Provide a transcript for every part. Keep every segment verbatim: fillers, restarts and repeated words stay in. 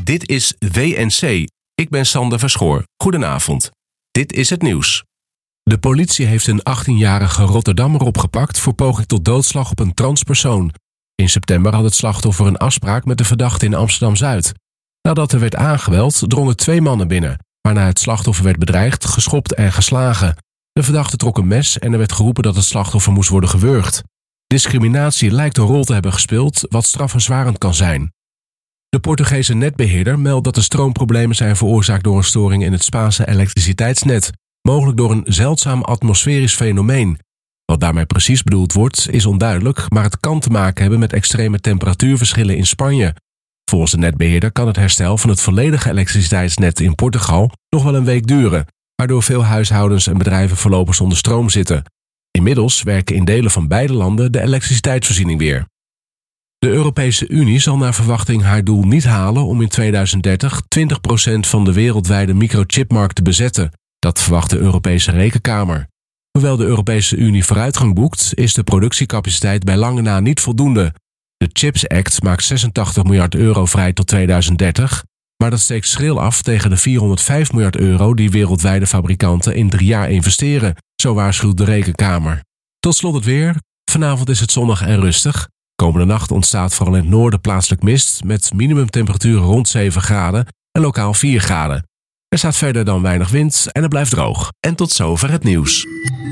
Dit is W N C. Ik ben Sander Verschoor. Goedenavond. Dit is het nieuws. De politie heeft een achttienjarige Rotterdammer opgepakt voor poging tot doodslag op een transpersoon. In september had het slachtoffer een afspraak met de verdachte in Amsterdam-Zuid. Nadat er werd aangebeld, drongen twee mannen binnen, waarna het slachtoffer werd bedreigd, geschopt en geslagen. De verdachte trok een mes en er werd geroepen dat het slachtoffer moest worden gewurgd. Discriminatie lijkt een rol te hebben gespeeld, wat strafverzwarend kan zijn. De Portugese netbeheerder meldt dat er stroomproblemen zijn veroorzaakt door een storing in het Spaanse elektriciteitsnet, mogelijk door een zeldzaam atmosferisch fenomeen. Wat daarmee precies bedoeld wordt, is onduidelijk, maar het kan te maken hebben met extreme temperatuurverschillen in Spanje. Volgens de netbeheerder kan het herstel van het volledige elektriciteitsnet in Portugal nog wel een week duren, waardoor veel huishoudens en bedrijven voorlopig zonder stroom zitten. Inmiddels werken in delen van beide landen de elektriciteitsvoorziening weer. De Europese Unie zal naar verwachting haar doel niet halen om in tweeduizend dertig twintig procent van de wereldwijde microchipmarkt te bezetten. Dat verwacht de Europese Rekenkamer. Hoewel de Europese Unie vooruitgang boekt, is de productiecapaciteit bij lange na niet voldoende. De Chips Act maakt zesentachtig miljard euro vrij tot tweeduizend dertig, maar dat steekt schril af tegen de vierhonderdvijf miljard euro die wereldwijde fabrikanten in drie jaar investeren, zo waarschuwt de Rekenkamer. Tot slot het weer. Vanavond is het zonnig en rustig. Komende nacht ontstaat vooral in het noorden plaatselijk mist met minimumtemperaturen rond zeven graden en lokaal vier graden. Er staat verder dan weinig wind en het blijft droog. En tot zover het nieuws.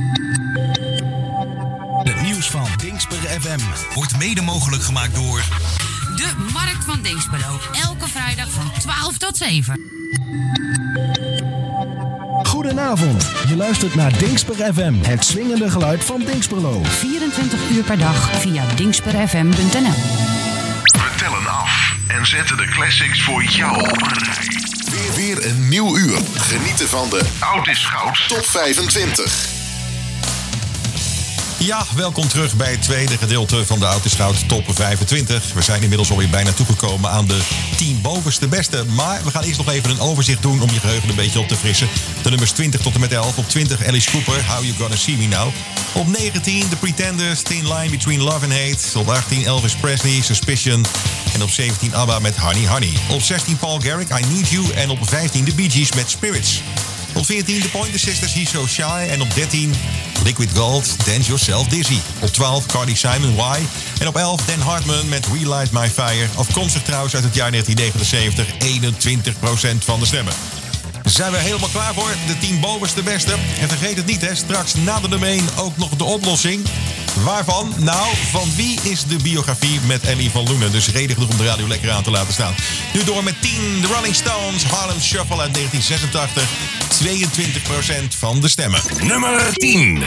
Het nieuws van Dingsper F M wordt mede mogelijk gemaakt door de Markt van Dinxperlo. Elke vrijdag van twaalf tot zeven. Goedenavond, je luistert naar Dingsper F M, het swingende geluid van Dinxperlo. vierentwintig uur per dag via dingsper f m punt n l. We tellen af en zetten de classics voor jou op een rij. Weer, weer een nieuw uur. Genieten van de Oud is Goud Top vijfentwintig. Ja, welkom terug bij het tweede gedeelte van de Oud is Goud Top vijfentwintig. We zijn inmiddels alweer bijna toegekomen aan de tien bovenste beste. Maar we gaan eerst nog even een overzicht doen om je geheugen een beetje op te frissen. De nummers twintig tot en met elf. Op twintig Alice Cooper, How You Gonna See Me Now. Op negentien The Pretenders, Thin Line Between Love and Hate. Op achttien Elvis Presley, Suspicion. En op zeventien ABBA met Honey Honey. Op zestien Paul Garrick, I Need You. En op vijftien The Bee Gees met Spirits. Op veertien The Pointer Sisters, He's So Shy. En op dertien Liquid Gold, Dance Yourself Dizzy. Op twaalf Cardi Simon, Why. En op elf Dan Hartman met Relight My Fire. Afkomstig trouwens uit het jaar negentien negenenzeventig. eenentwintig procent van de stemmen. Zijn we helemaal klaar voor de tien bovenste beste. En vergeet het niet, hè, straks na de nummer één ook nog de oplossing. Waarvan? Nou, van wie is de biografie met Ellie van Loenen? Dus reden genoeg om de radio lekker aan te laten staan. Nu door met tien, de Rolling Stones, Harlem Shuffle uit negentien zesentachtig. tweeëntwintig procent van de stemmen. Nummer tien.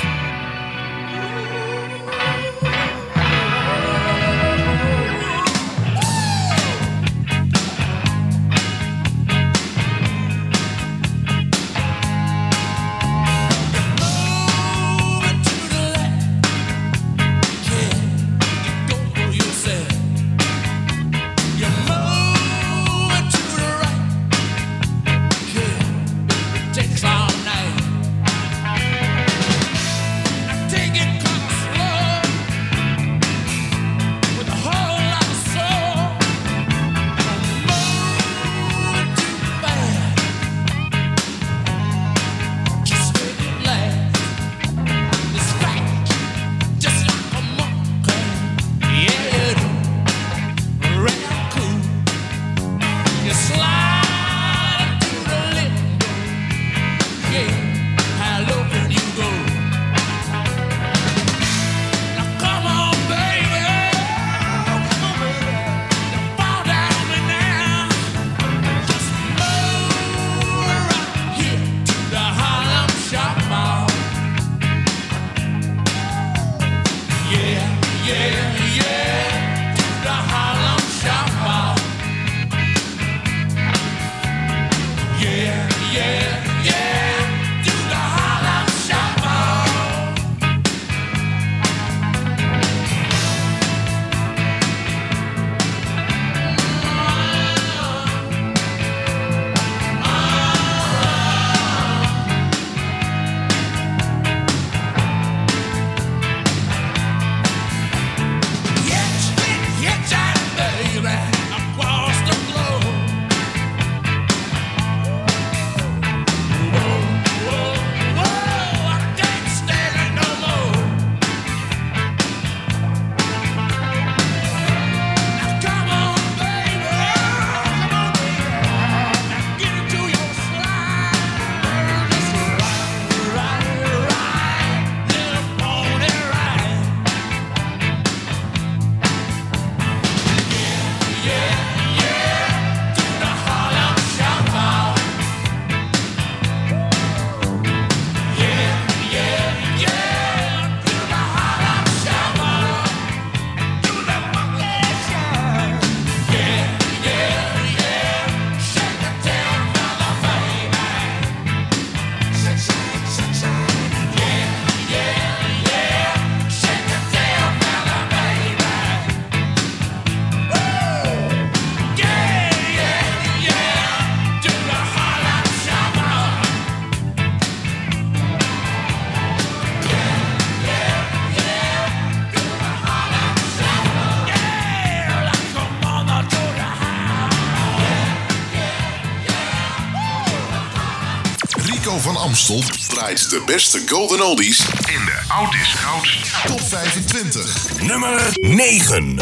Rico van Amstel draait de beste golden oldies in de Oud is Goud Top vijfentwintig. Nummer negen.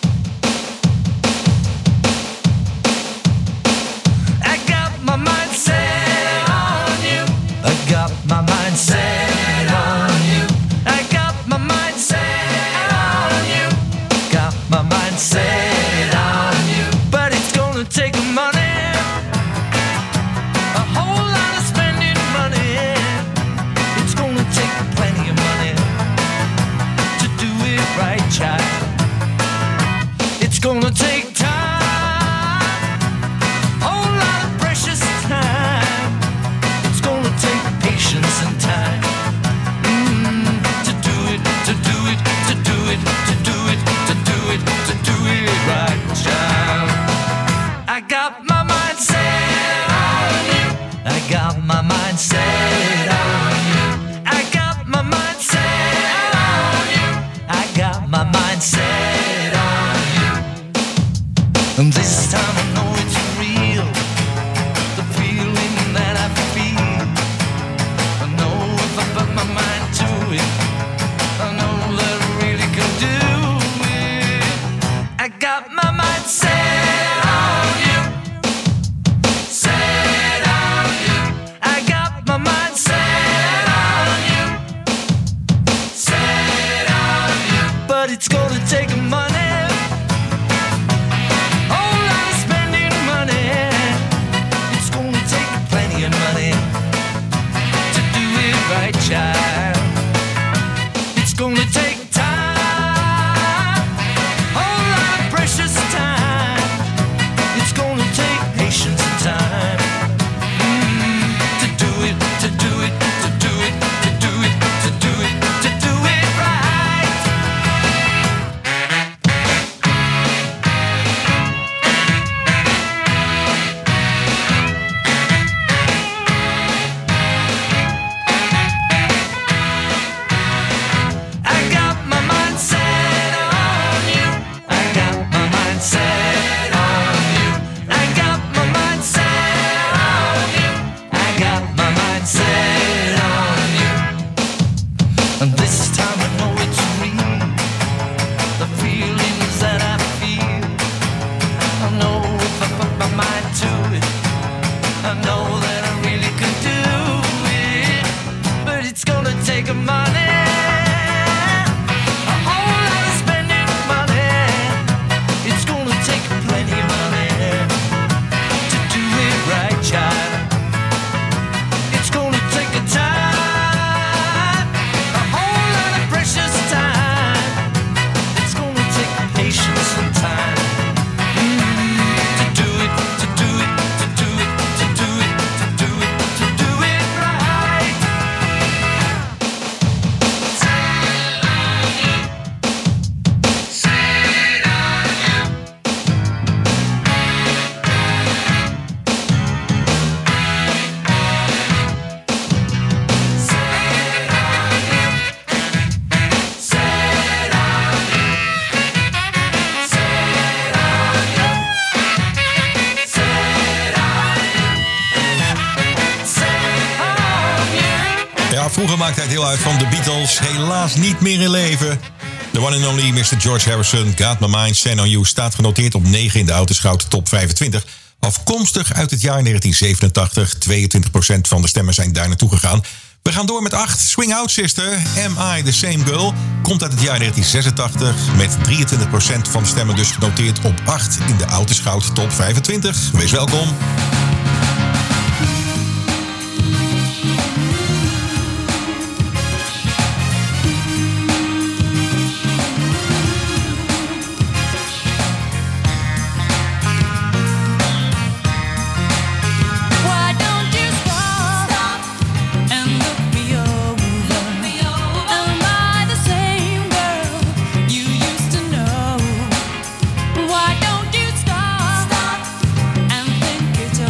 I got my mind set on you. I got my mind set on you. I got my mind set on you. Got my mind set on you. But it's gonna take money. A whole lot of spending money. It's gonna take plenty of money to do it right, child. It's gonna take time. And time mm, to do it, to do it, to do it, to do it, to do it, to do it right, child. I got my mind set on you. I got my mind set on you. I got my mind set on you. I got my mind set on you. And this time I know it's real. The feeling that I feel. Put my mind to it. I know that I really can do it. I got my mind set on you. Set on you. I got my mind set on you. Set on you. But it's gonna take money. Whole lot of spending money. It's gonna take plenty of money. Right, child. It's gonna take time, whole lot of precious time. It's gonna take patience and time mm, to do it, to do it, to do it, to do it, to do it, to do it right. Vroeger maakte hij het deel uit van de Beatles. Helaas niet meer in leven. The one and only mister George Harrison, Got My Mind Set On You, staat genoteerd op negen in de Oud is Goud Top vijfentwintig. Afkomstig uit het jaar negentien zevenentachtig. tweeëntwintig procent van de stemmen zijn daar naartoe gegaan. We gaan door met acht. Swing Out Sister, Am I The Same Girl? Komt uit het jaar negentien zesentachtig. Met drieëntwintig procent van de stemmen dus genoteerd op acht in de Oud is Goud Top vijfentwintig. Wees welkom. Why don't you stop and think it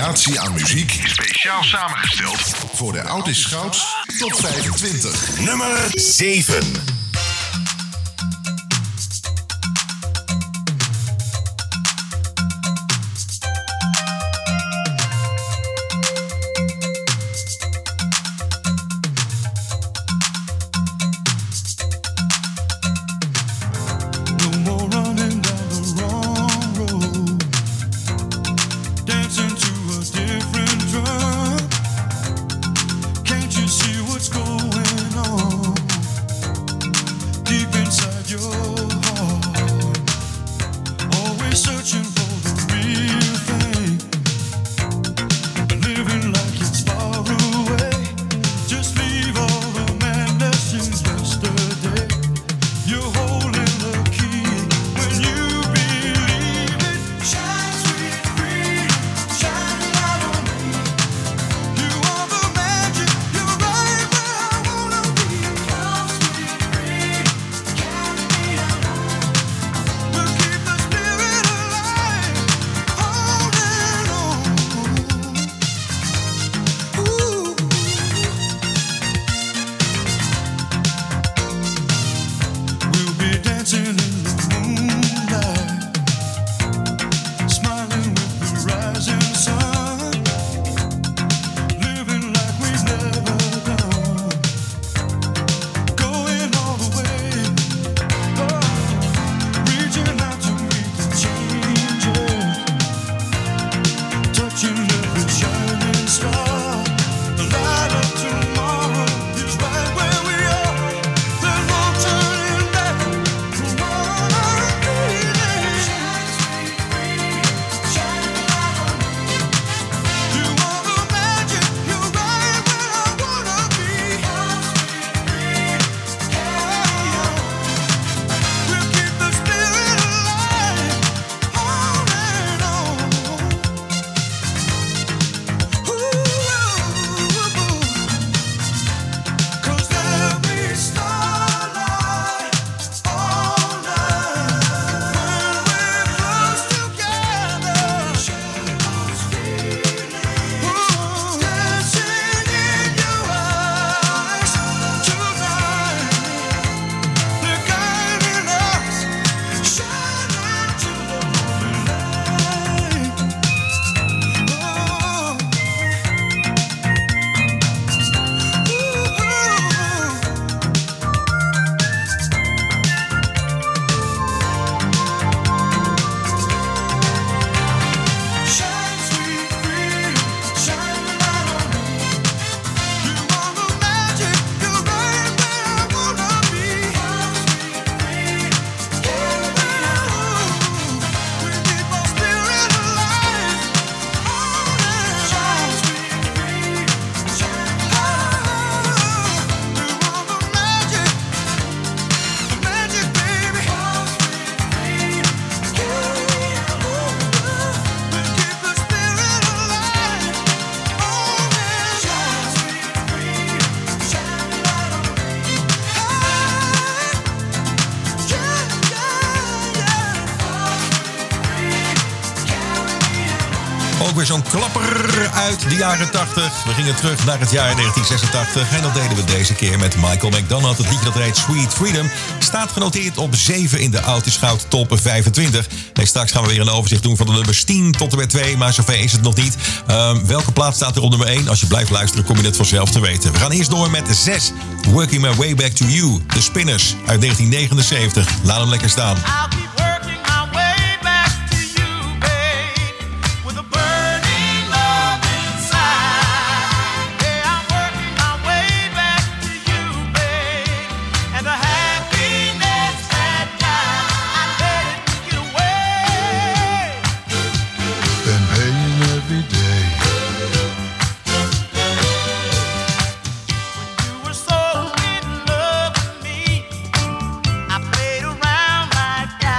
combinatie aan muziek speciaal samengesteld voor de Oud is Goud Top vijfentwintig. Nummer zeven. Weer zo'n klapper uit de jaren tachtig. We gingen terug naar het jaar negentien zesentachtig. En dat deden we deze keer met Michael McDonald. Het liedje dat heet Sweet Freedom staat genoteerd op zeven in de Oud is Goud Top vijfentwintig. En straks gaan we weer een overzicht doen van de nummers tien tot en met twee. Maar zover is het nog niet. Um, welke plaats staat er op nummer één? Als je blijft luisteren kom je het vanzelf te weten. We gaan eerst door met zes. Working My Way Back to You. The Spinners uit negentien negenenzeventig. Laat hem lekker staan. Around like that.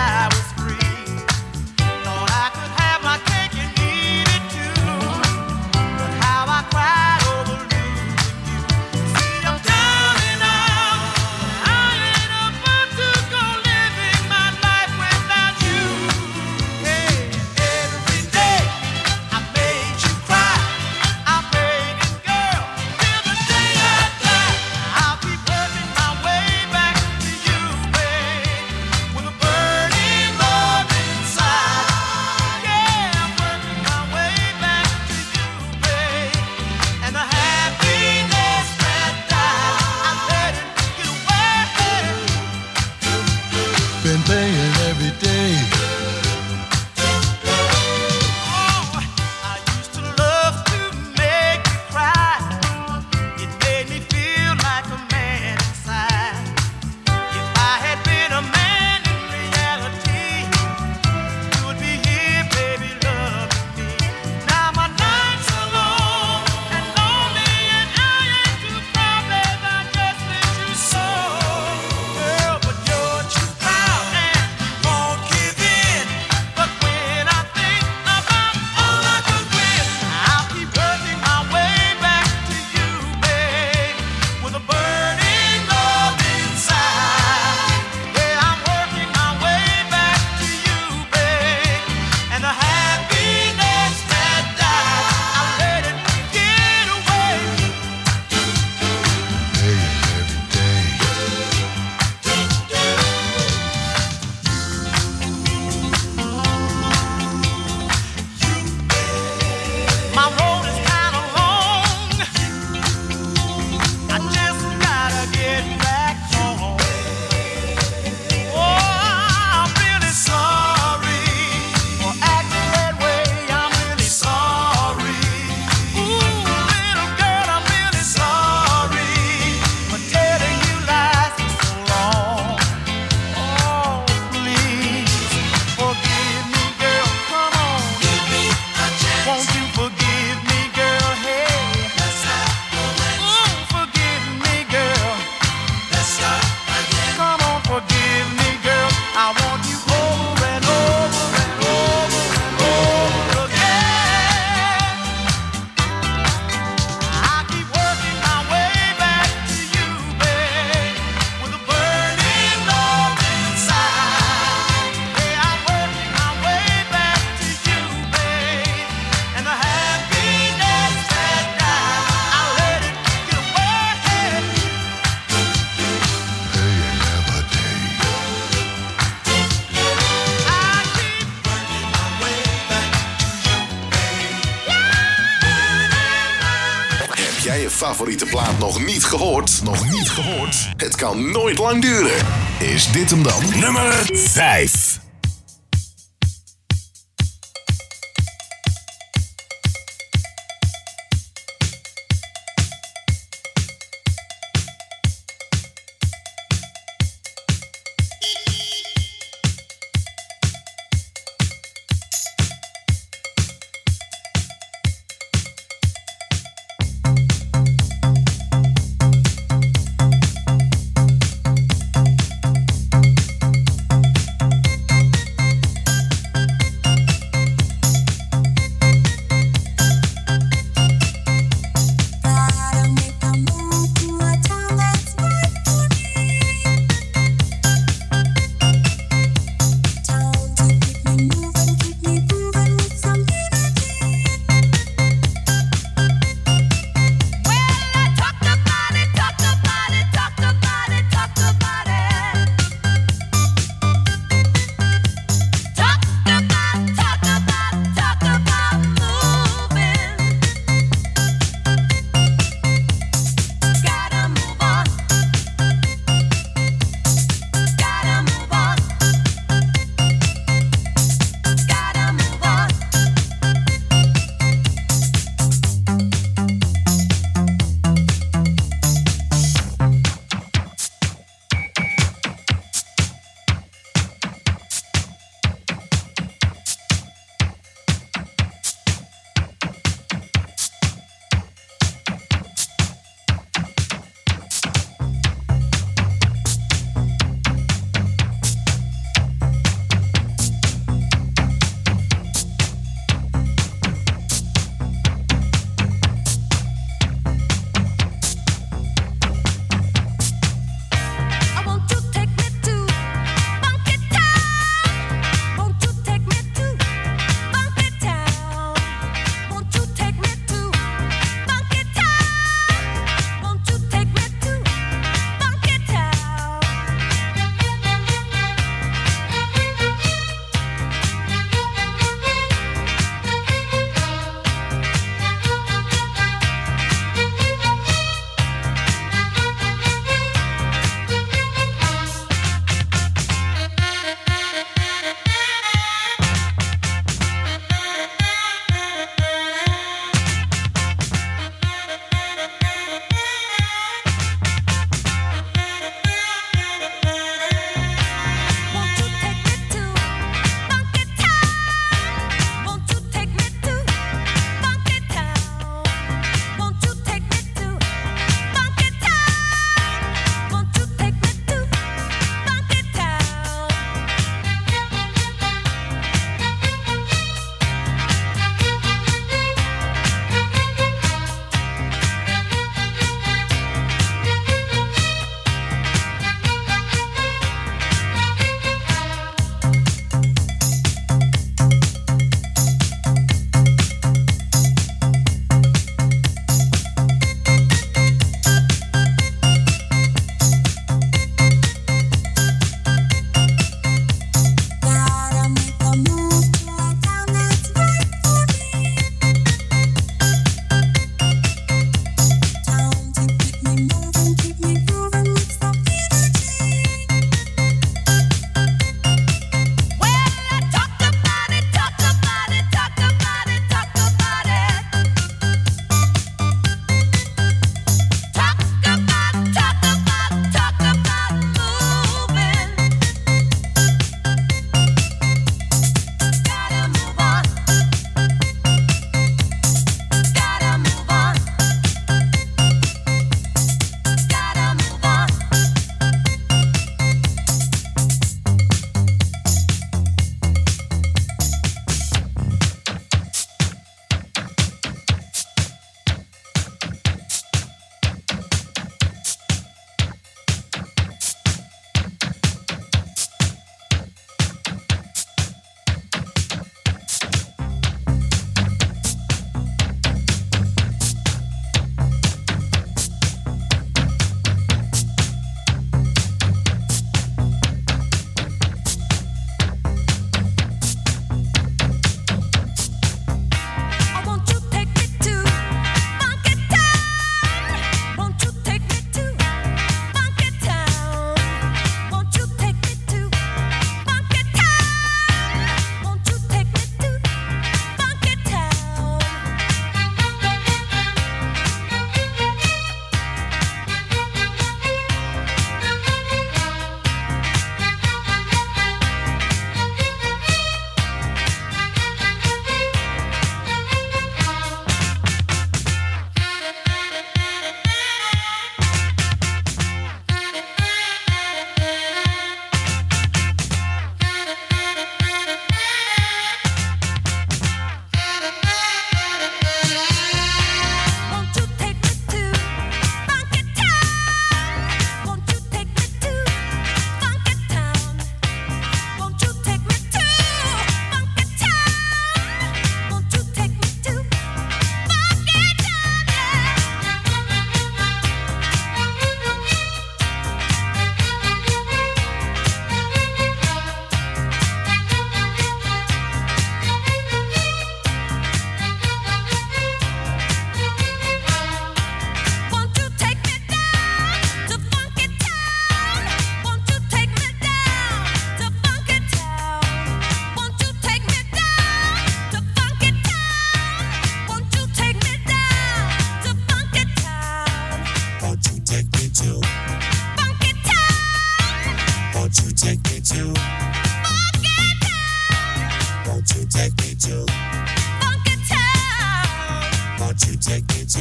Heb jij je favoriete plaat nog niet gehoord? Nog niet gehoord? Het kan nooit lang duren. Is dit hem dan? Nummer vijf.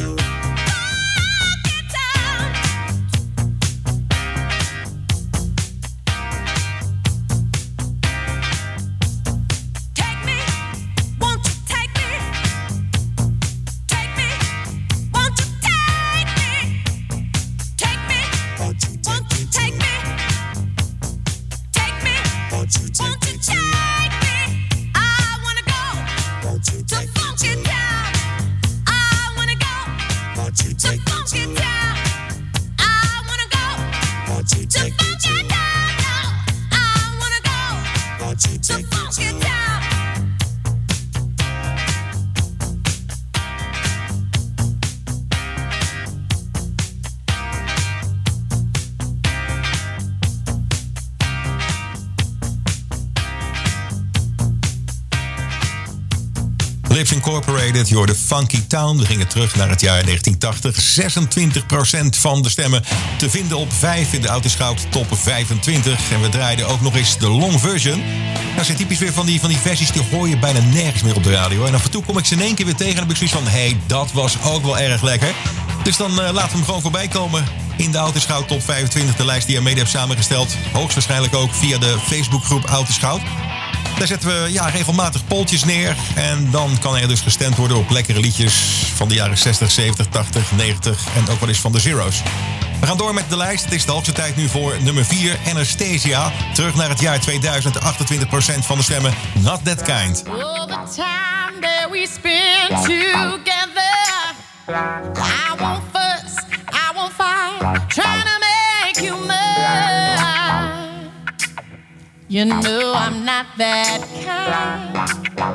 Lips Incorporated, je hoorde Funky Town. We gingen terug naar het jaar negentien tachtig. zesentwintig procent van de stemmen te vinden op vijf in de Autoscout Top vijfentwintig. En we draaiden ook nog eens de long version. Dat zijn typisch weer van die, van die versies die hoor je bijna nergens meer op de radio. En af en toe kom ik ze in één keer weer tegen en heb ik zoiets van... hé, hey, dat was ook wel erg lekker. Dus dan uh, laten we hem gewoon voorbij komen in de Autoscout Top vijfentwintig. De lijst die je mede hebt samengesteld. Hoogstwaarschijnlijk ook via de Facebookgroep Autoscout. Daar zetten we ja, regelmatig poltjes neer. En dan kan er dus gestemd worden op lekkere liedjes van de jaren zestig, zeventig, tachtig, negentig en ook wel eens van de Zero's. We gaan door met de lijst. Het is de hoogste tijd nu voor nummer vier, Anastasia. Terug naar het jaar tweeduizend, achtentwintig procent van de stemmen. Not That Kind. All the time that we spend together, I won't fuss, I won't fight, trying to make you mine. You know I'm not that kind.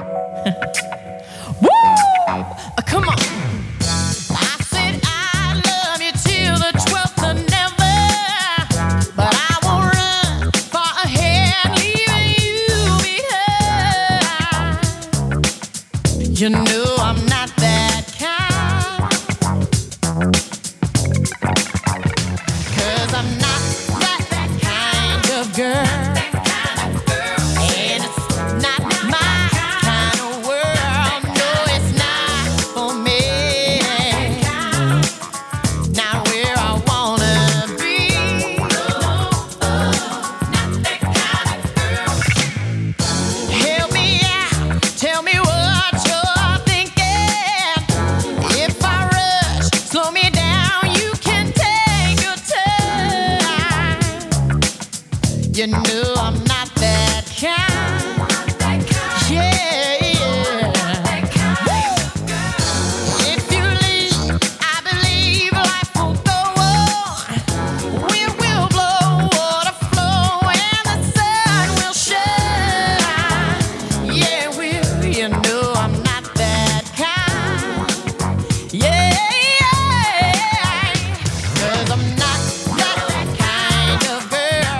Woo! Uh, come on. I said I love you till the twelfth of never, but I won't run far ahead, leaving you behind. You know I'm not that kind, 'cause I'm not that, that kind of girl. You know I'm not that kind. Yeah, yeah. If you leave, I believe life will go on. Wind will blow, water flow, and the sun will shine. Yeah, well, you know I'm not that kind. Yeah, yeah. 'Cause I'm not that kind of girl.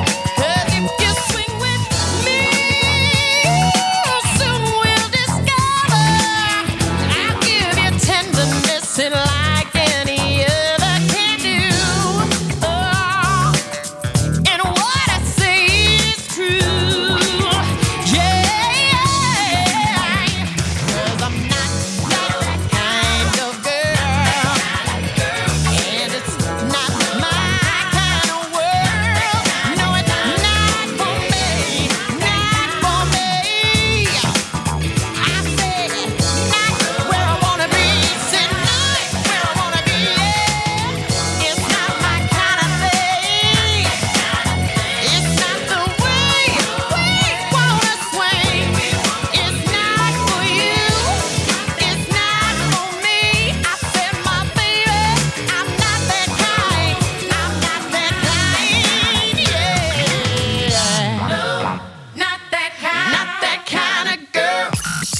Sky.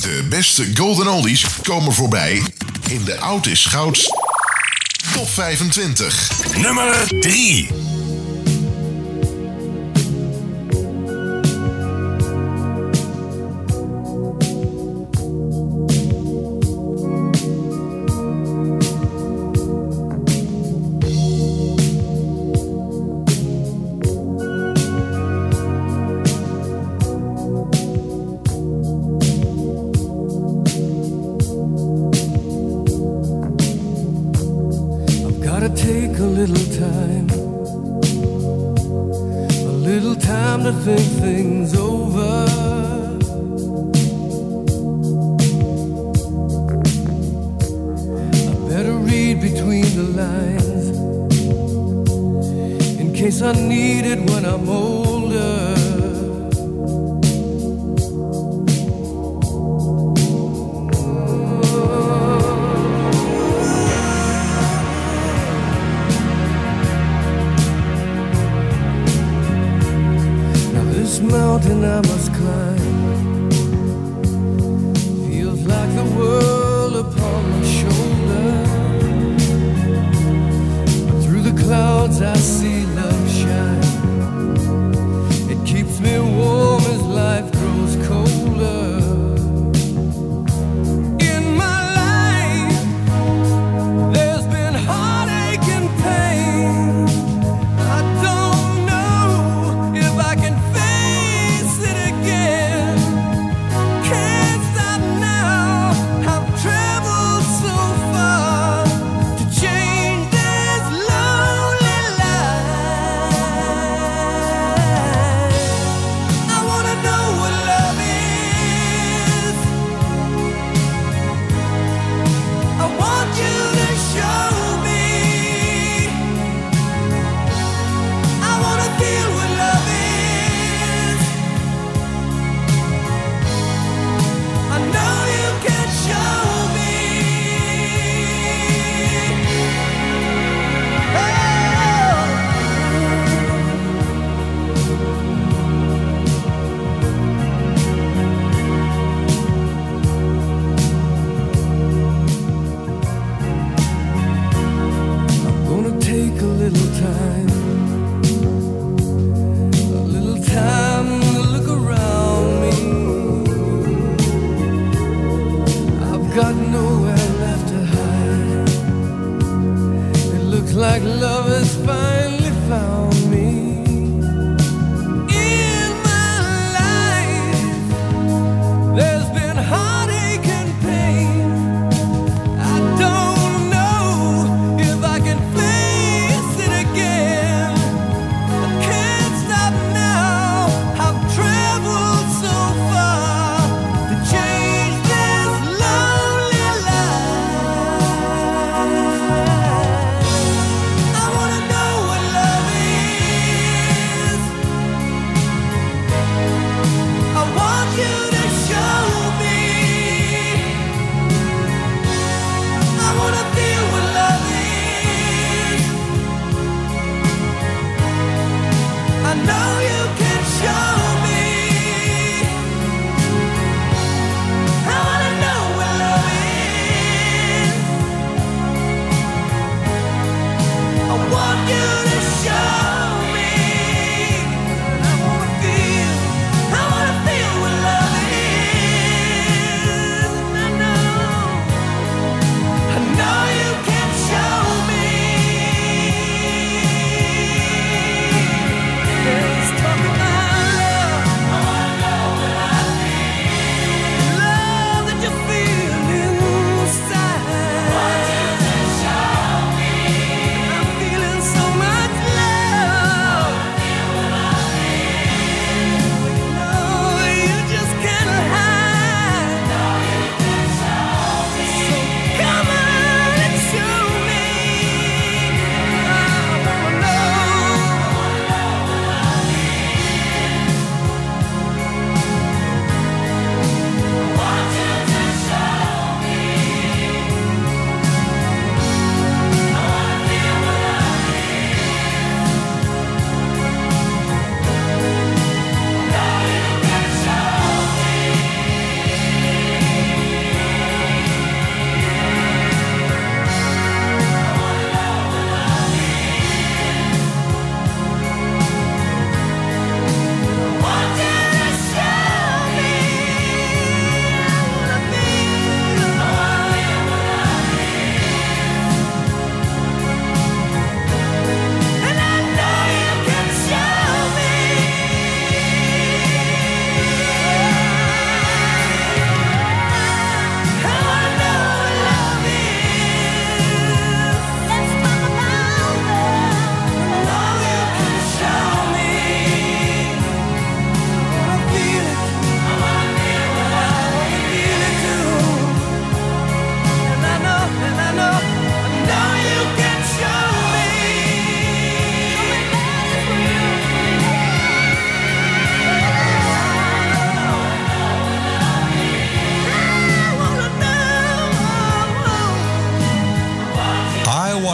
De beste golden oldies komen voorbij in de Oud is Gouds Top vijfentwintig. Nummer drie. I wanna know what love is.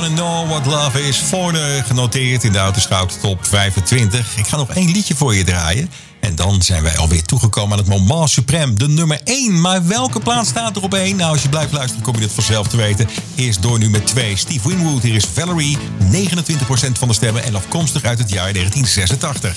Wanna Know What Love Is. Voor de genoteerd in de Autoscout Top vijfentwintig. Ik ga nog één liedje voor je draaien. En dan zijn wij alweer toegekomen aan het moment suprême, de nummer één. Maar welke plaats staat er op één? Nou, als je blijft luisteren, kom je dit vanzelf te weten. Eerst door nummer twee. Steve Winwood, hier is Valerie. negenentwintig procent van de stemmen en afkomstig uit het jaar negentien zesentachtig.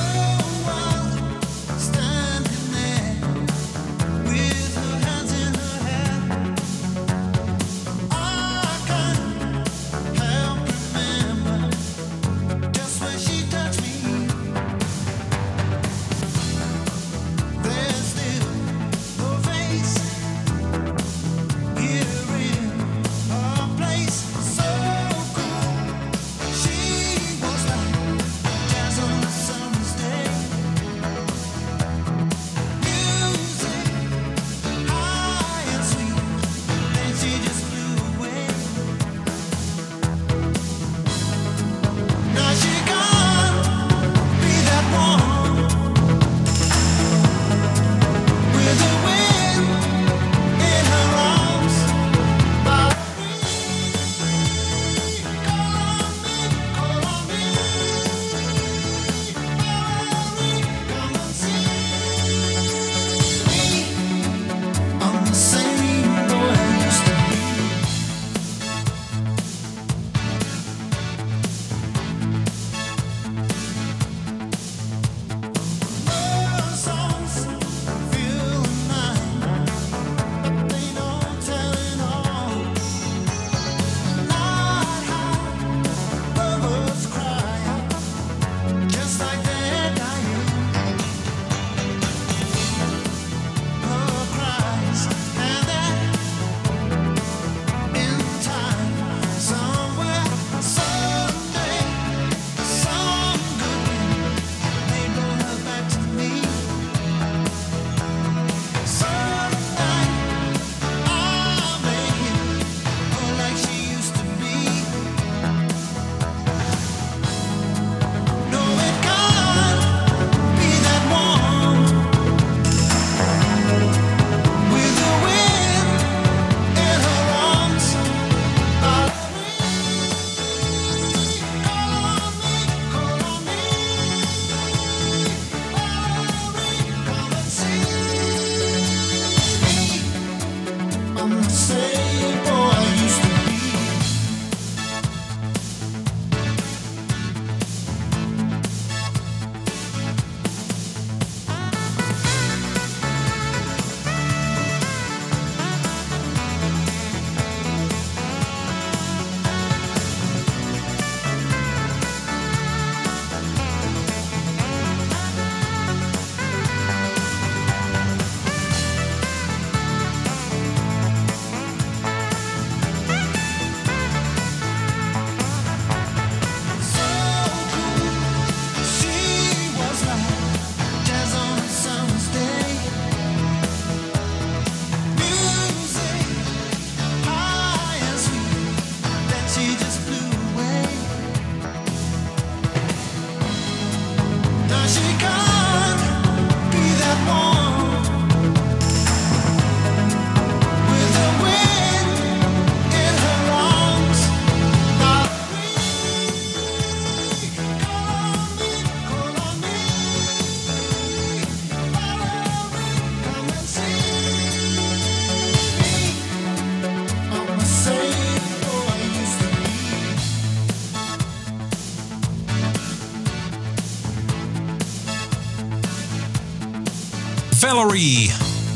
Valerie.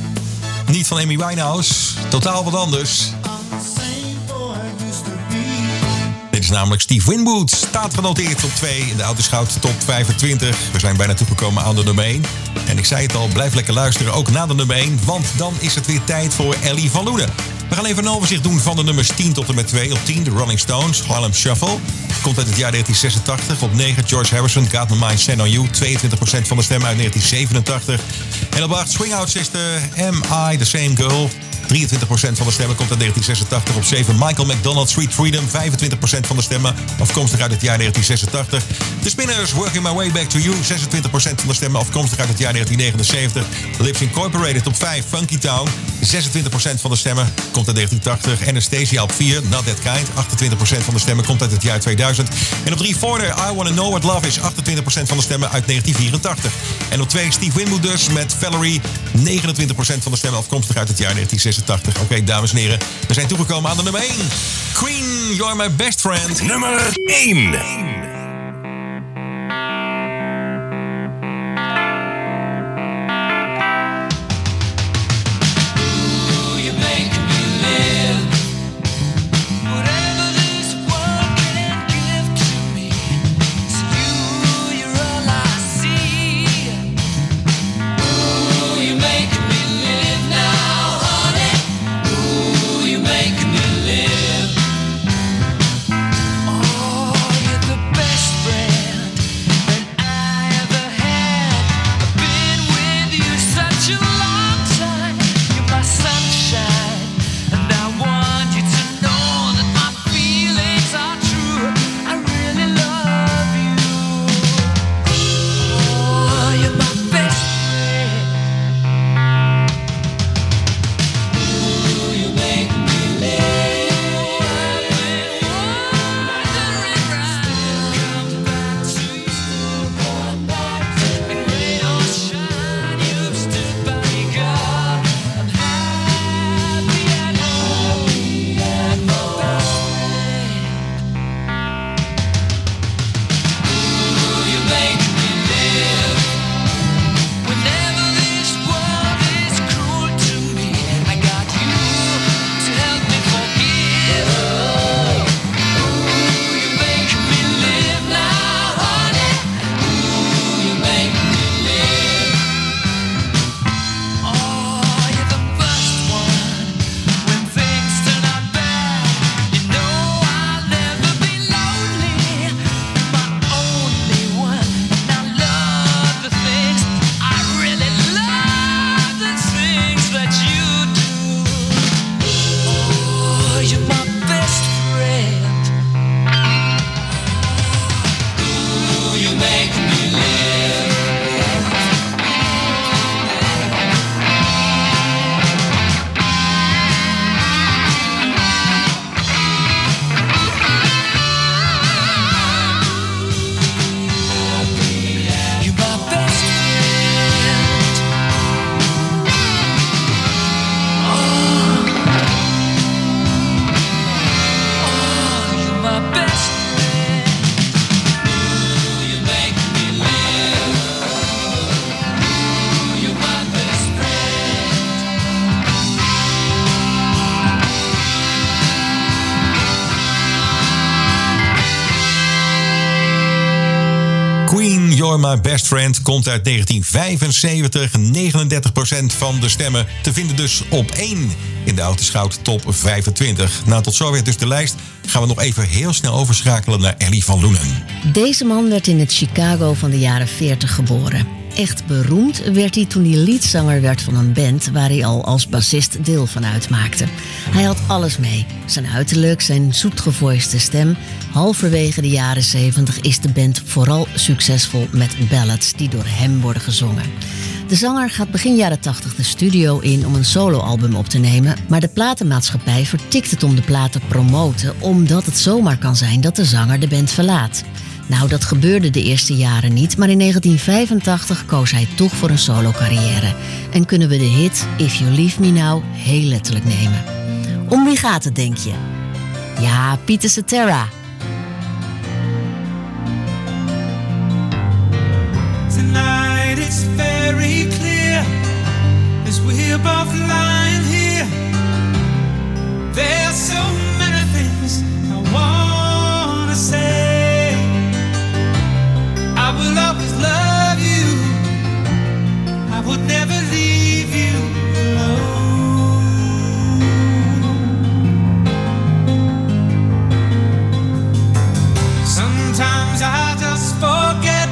Niet van Amy Winehouse. Totaal wat anders. Dit is namelijk Steve Winwood. Staat genoteerd op twee in de Autoscout Top vijfentwintig. We zijn bijna toegekomen aan de nummer één. En ik zei het al, blijf lekker luisteren, ook na de nummer één. Want dan is het weer tijd voor Ellie van Loenen. We gaan even een overzicht doen van de nummers tien tot en met twee. Op tien de Rolling Stones, Harlem Shuffle. Komt uit het jaar negentien zesentachtig. Op negen George Harrison, Got My Mind Set On You. tweeëntwintig procent van de stemmen uit negentien zevenentachtig. En op acht Swing Out Sister, Am I The Same Girl. drieëntwintig procent van de stemmen komt uit negentien zesentachtig. Op zeven Michael McDonald, Sweet Freedom. vijfentwintig procent van de stemmen afkomstig uit het jaar negentien zesentachtig. The Spinners, Working My Way Back to You. zesentwintig procent van de stemmen afkomstig uit het jaar negentien negenenzeventig. Lips Incorporated op vijf Funky Town. zesentwintig procent van de stemmen komt uit negentien tachtig. Anastasia op vier Not That Kind. achtentwintig procent van de stemmen komt uit het jaar tweeduizend. En op drie Foreigner, I Wanna Know What Love Is. achtentwintig procent van de stemmen uit negentien vierentachtig. En op twee Steve Winwood dus met Valerie. negenentwintig procent van de stemmen afkomstig uit het jaar negentien zesentachtig. Oké, okay, dames en heren, we zijn toegekomen aan de nummer één. Queen, You're My Best Friend. Nummer één. You're My Best Friend komt uit negentien vijfenzeventig. negenendertig procent van de stemmen te vinden dus op één in de Autoscout Top vijfentwintig. Nou, tot zover dus de lijst. Gaan we nog even heel snel overschakelen naar Ellie van Loenen. Deze man werd in het Chicago van de jaren veertig geboren. Echt beroemd werd hij toen hij leadzanger werd van een band waar hij al als bassist deel van uitmaakte. Hij had alles mee. Zijn uiterlijk, zijn zoetgevoiste stem. Halverwege de jaren zeventig is de band vooral succesvol met ballads die door hem worden gezongen. De zanger gaat begin jaren tachtig de studio in om een soloalbum op te nemen, maar de platenmaatschappij vertikt het om de plaat te promoten, omdat het zomaar kan zijn dat de zanger de band verlaat. Nou, dat gebeurde de eerste jaren niet, maar in negentien vijfentachtig koos hij toch voor een solo-carrière. En kunnen we de hit If You Leave Me Now heel letterlijk nemen. Om wie gaat het, denk je? Ja, Peter Cetera. Tonight it's very clear as we're both lying here. There's so many things I wanna say. I will always love you. I would never leave you alone. Sometimes I just forget,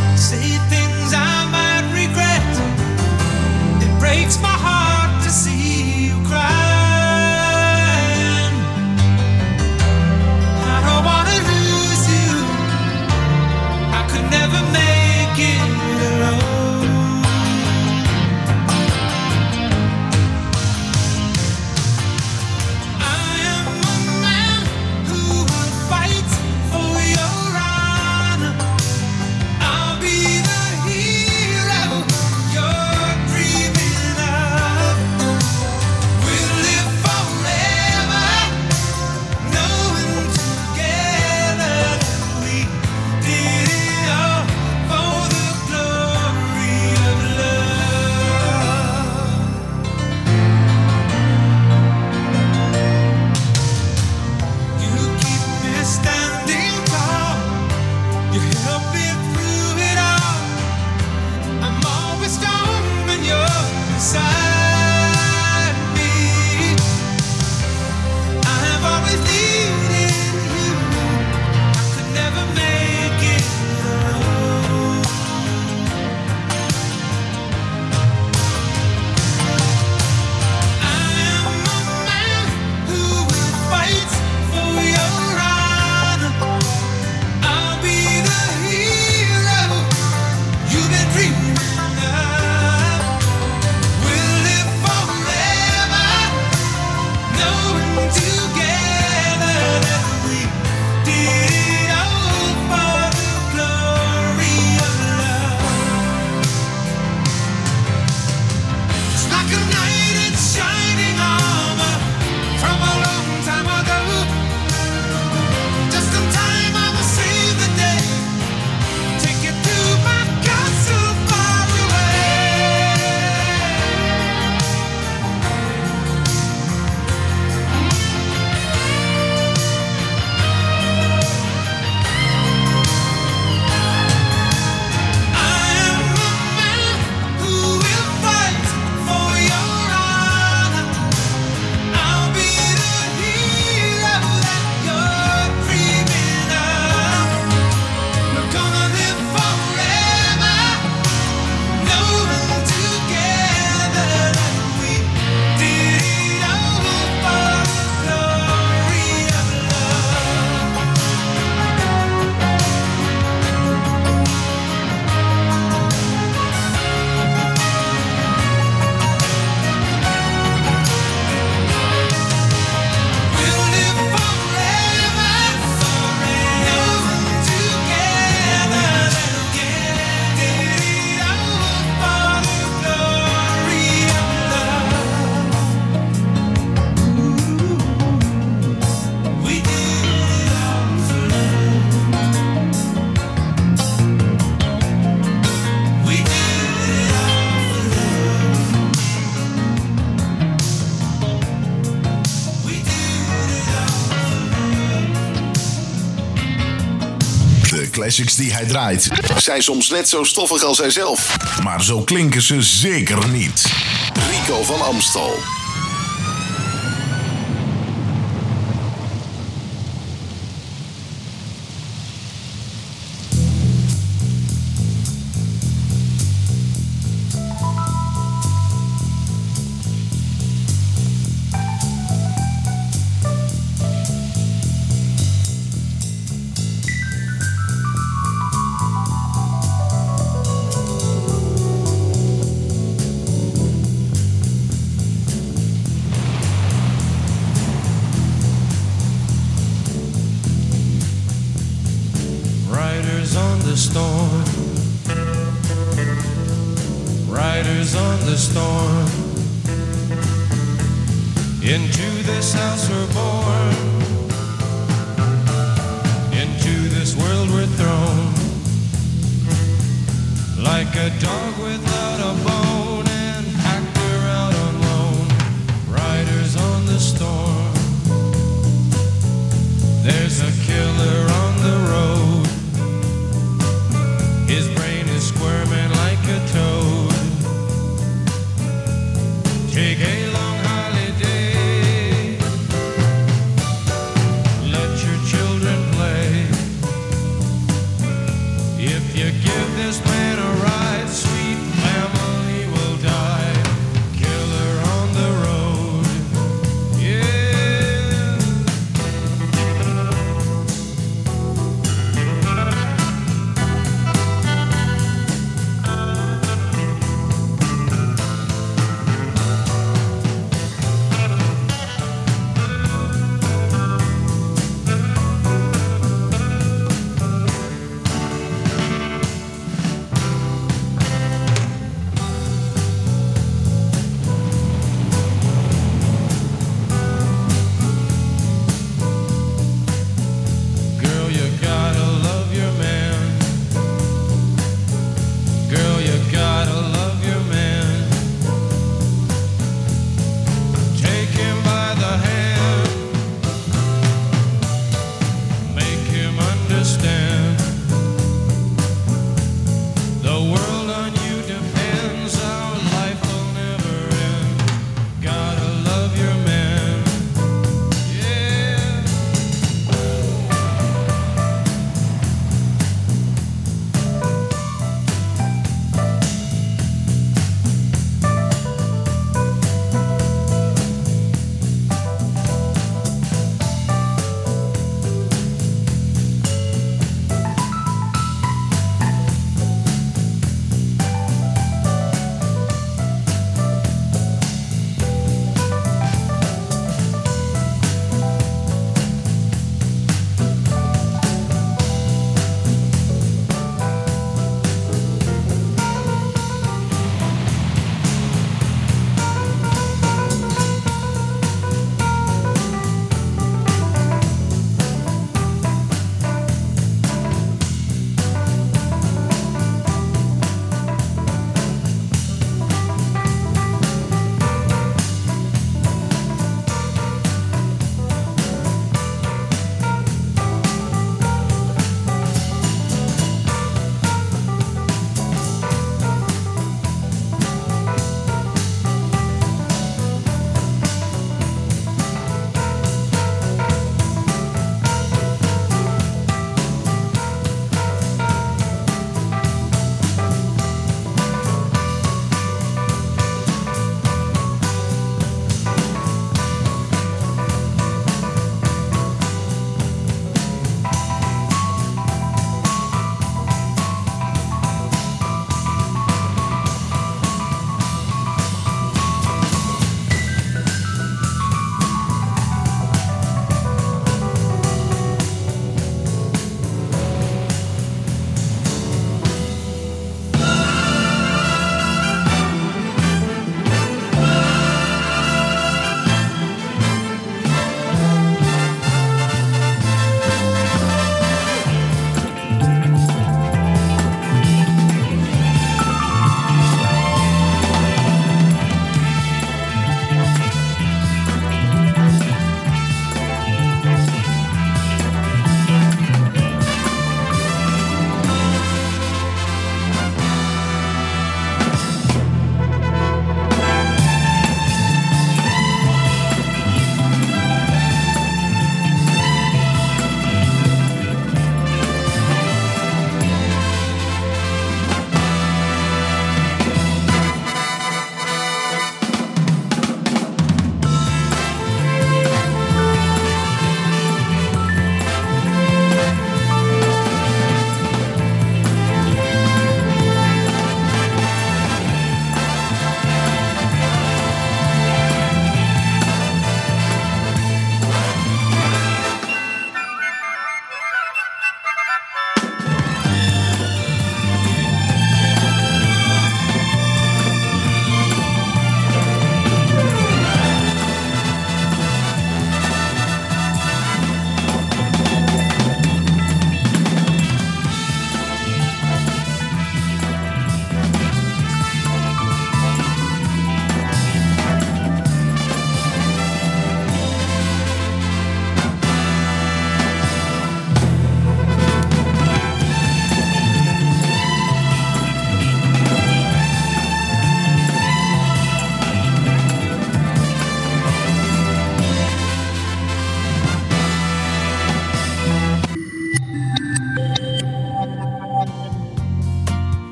say things I might regret. It breaks my heart to see classics die hij draait zijn soms net zo stoffig als hij zelf. Maar zo klinken ze zeker niet. Rico van Amstel. Storm. Riders on the storm. Into this house we're born. Into this world we're thrown. Like a dog without a bone and actor out on loan. Riders on the storm. There's a killer on the road. His brain is squirming like a toad. Take a long holiday. Let your children play. If you give this man a ride, sweet family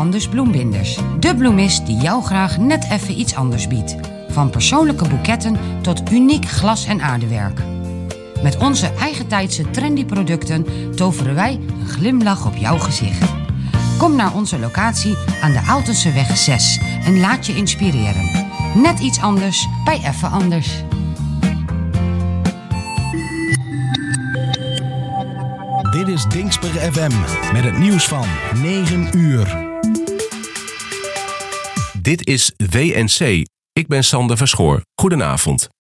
Anders bloembinders. De bloemist die jou graag net even iets anders biedt. Van persoonlijke boeketten tot uniek glas- en aardewerk. Met onze eigentijdse trendy producten toveren wij een glimlach op jouw gezicht. Kom naar onze locatie aan de Aaltenseweg zes en laat je inspireren. Net iets anders bij Even Anders. Dit is Dingsper F M met het nieuws van negen uur. Dit is W N C. Ik ben Sander Verschoor. Goedenavond.